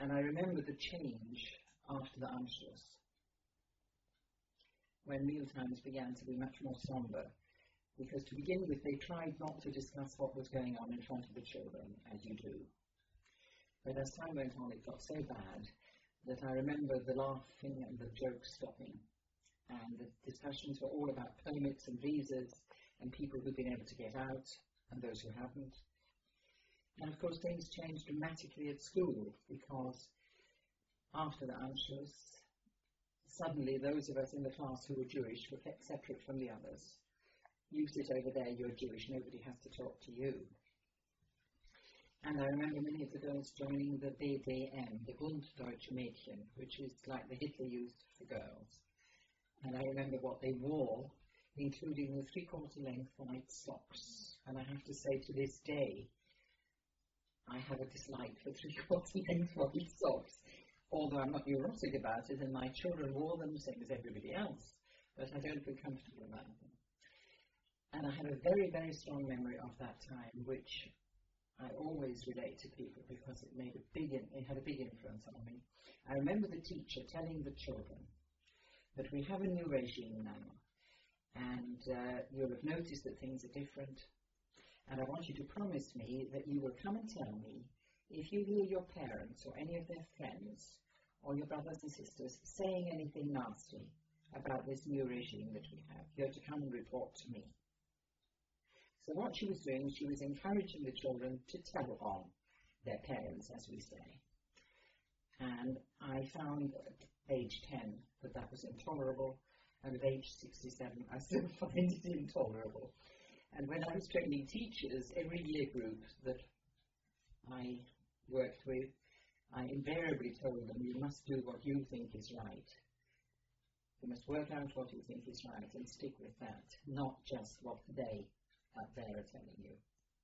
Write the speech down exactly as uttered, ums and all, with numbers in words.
And I remember the change after the Anschluss, when meal times began to be much more somber, because to begin with they tried not to discuss what was going on in front of the children, as you do. But as time went on, it got so bad that I remember the laughing and the jokes stopping, and the discussions were all about permits and visas and people who'd been able to get out and those who hadn't. And of course things changed dramatically at school, because after the Anschluss, suddenly those of us in the class who were Jewish were kept separate from the others. You sit over there, you're Jewish, nobody has to talk to you. And I remember many of the girls joining the B D M, the Bund Deutsche Mädchen, which is like the Hitler used for girls. And I remember what they wore, including the three-quarter length white socks. And I have to say, to this day, I have a dislike for three-quarter length white socks, although I'm not neurotic about it, and my children wore them, same as everybody else, but I don't feel comfortable about them. And I have a very, very strong memory of that time, which I always relate to people because it made a big, in, it had a big influence on me. I remember the teacher telling the children that we have a new regime now, and uh, you'll have noticed that things are different, and I want you to promise me that you will come and tell me if you hear your parents or any of their friends or your brothers and sisters saying anything nasty about this new regime that we have. You're to come and report to me. So what she was doing, she was encouraging the children to tell on their parents, as we say. And I found at age ten that that was intolerable, and at age sixty-seven I still find it intolerable. And when I was training teachers, every year group that I worked with, I invariably told them, you must do what you think is right. You must work out what you think is right and stick with that, not just what they out there are telling you.